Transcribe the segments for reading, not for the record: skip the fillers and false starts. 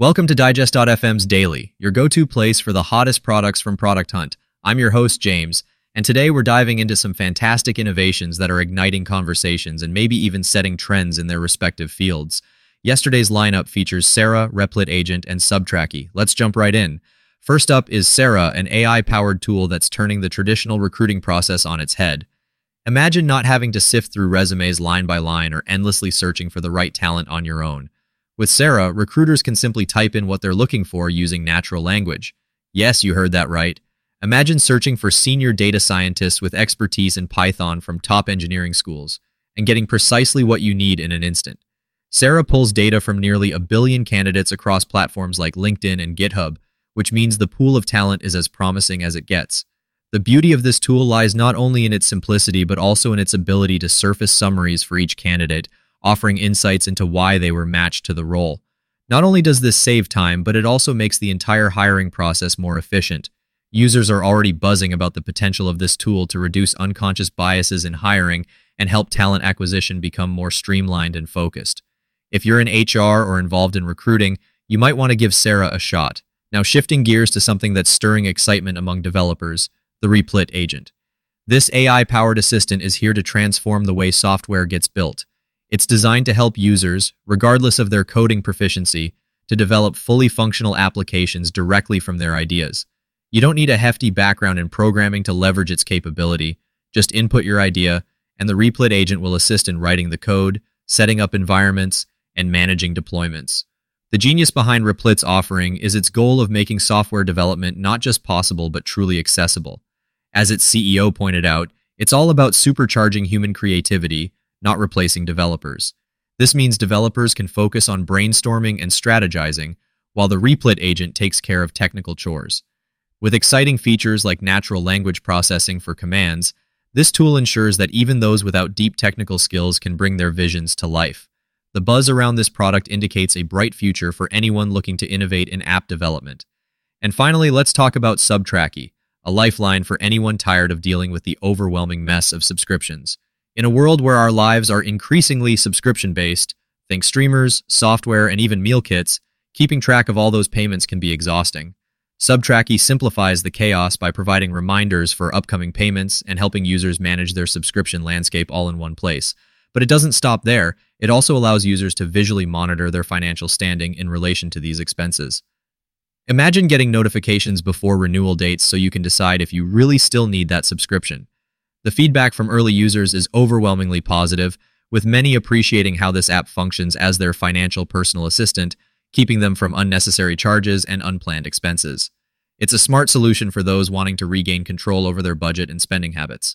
Welcome to Digest.fm's Daily, your go-to place for the hottest products from Product Hunt. I'm your host, James, and today we're diving into some fantastic innovations that are igniting conversations and maybe even setting trends in their respective fields. Yesterday's lineup features Sarah, Replit Agent, and Subtracky. Let's jump right in. First up is Sarah, an AI-powered tool that's turning the traditional recruiting process on its head. Imagine not having to sift through resumes line by line or endlessly searching for the right talent on your own. With Sarah, recruiters can simply type in what they're looking for using natural language. Yes, you heard that right. Imagine searching for senior data scientists with expertise in Python from top engineering schools and getting precisely what you need in an instant. Sarah pulls data from nearly 1 billion candidates across platforms like LinkedIn and GitHub, which means the pool of talent is as promising as it gets. The beauty of this tool lies not only in its simplicity but also in its ability to surface summaries for each candidate, offering insights into why they were matched to the role. Not only does this save time, but it also makes the entire hiring process more efficient. Users are already buzzing about the potential of this tool to reduce unconscious biases in hiring and help talent acquisition become more streamlined and focused. If you're in HR or involved in recruiting, you might want to give Sarah a shot. Now, shifting gears to something that's stirring excitement among developers, the Replit Agent. This AI-powered assistant is here to transform the way software gets built. It's designed to help users, regardless of their coding proficiency, to develop fully functional applications directly from their ideas. You don't need a hefty background in programming to leverage its capability. Just input your idea, and the Replit Agent will assist in writing the code, setting up environments, and managing deployments. The genius behind Replit's offering is its goal of making software development not just possible but truly accessible. As its CEO pointed out, it's all about supercharging human creativity, not replacing developers. This means developers can focus on brainstorming and strategizing, while the Replit Agent takes care of technical chores. With exciting features like natural language processing for commands, this tool ensures that even those without deep technical skills can bring their visions to life. The buzz around this product indicates a bright future for anyone looking to innovate in app development. And finally, let's talk about Subtracky, a lifeline for anyone tired of dealing with the overwhelming mess of subscriptions. In a world where our lives are increasingly subscription-based, think streamers, software, and even meal kits, keeping track of all those payments can be exhausting. Subtracky simplifies the chaos by providing reminders for upcoming payments and helping users manage their subscription landscape all in one place. But it doesn't stop there. It also allows users to visually monitor their financial standing in relation to these expenses. Imagine getting notifications before renewal dates so you can decide if you really still need that subscription. The feedback from early users is overwhelmingly positive, with many appreciating how this app functions as their financial personal assistant, keeping them from unnecessary charges and unplanned expenses. It's a smart solution for those wanting to regain control over their budget and spending habits.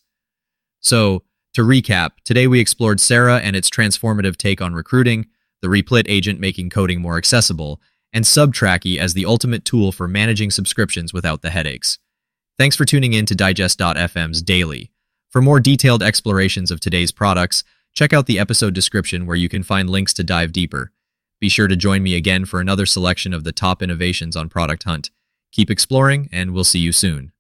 So, to recap, today we explored Sarah and its transformative take on recruiting, the Replit Agent making coding more accessible, and Subtracky as the ultimate tool for managing subscriptions without the headaches. Thanks for tuning in to Digest.fm's Daily. For more detailed explorations of today's products, check out the episode description where you can find links to dive deeper. Be sure to join me again for another selection of the top innovations on Product Hunt. Keep exploring, and we'll see you soon.